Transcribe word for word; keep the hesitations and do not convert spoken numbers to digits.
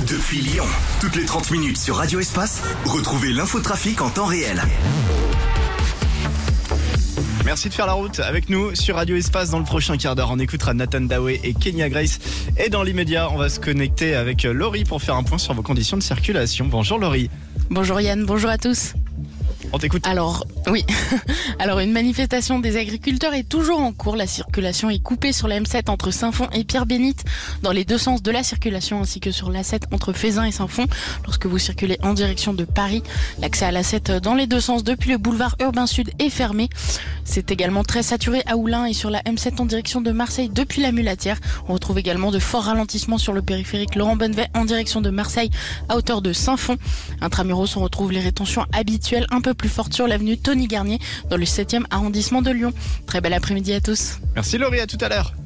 Depuis Lyon, toutes les trente minutes sur Radio Espace, retrouvez l'infotrafic en temps réel. Merci de faire la route avec nous sur Radio Espace. Dans le prochain quart d'heure, on écoutera Nathan Daway et Kenya Grace. Et dans l'immédiat, on va se connecter avec Laurie pour faire un point sur vos conditions de circulation. Bonjour Laurie. Bonjour Yann, bonjour à tous. On t'écoute. Alors, oui. Alors, une manifestation des agriculteurs est toujours en cours. La circulation est coupée sur la M sept entre Saint-Fond et Pierre-Bénite dans les deux sens de la circulation, ainsi que sur l'A sept entre Fézin et Saint-Fond lorsque vous circulez en direction de Paris. L'accès à l'A sept dans les deux sens depuis le boulevard Urbain Sud est fermé. C'est également très saturé à Oulin et sur la M sept en direction de Marseille depuis la Mulatière. On retrouve également de forts ralentissements sur le périphérique Laurent Bonnevet en direction de Marseille à hauteur de Saint-Fond. Intramuros, on retrouve les rétentions habituelles un peu plus fortes sur l'avenue Tony Garnier dans le septième arrondissement de Lyon. Très bel après-midi à tous. Merci Laurie, à tout à l'heure.